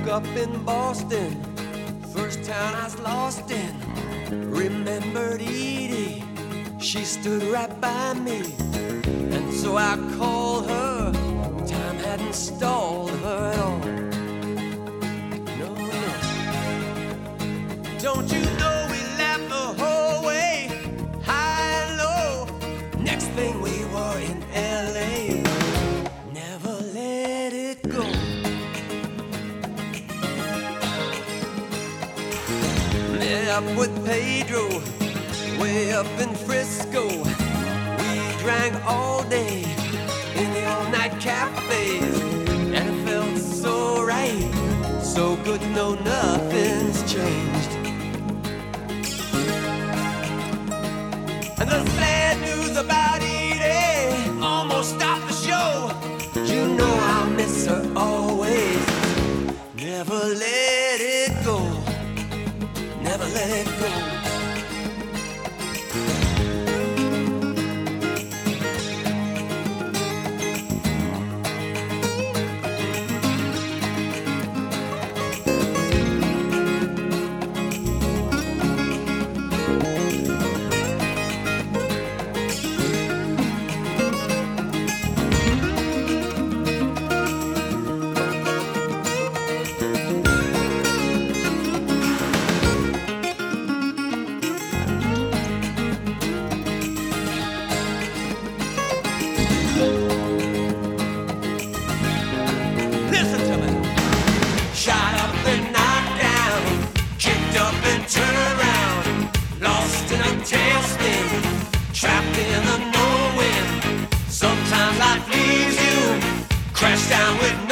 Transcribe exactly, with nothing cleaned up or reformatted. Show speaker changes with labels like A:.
A: up in Boston, first town I was lost in. Remembered Edie, she stood right by me, and so I called her. Time hadn't stalled her at all. No, no. Don't you know we laughed the whole way, high and low. Next thing we were in L A. Never let it go. Met up with Pedro, way up in Frisco. We drank all day in the all-night cafes, and it felt so right, so good, no, nothing's changed. And the sad news about Edie almost stopped the show. You know I'll miss her always. Never let it go. Never let it go. Listen to me. Shot up and knocked down, kicked up and turned around, lost in a tailspin, trapped in the no-wind. Sometimes life leaves you, crash down with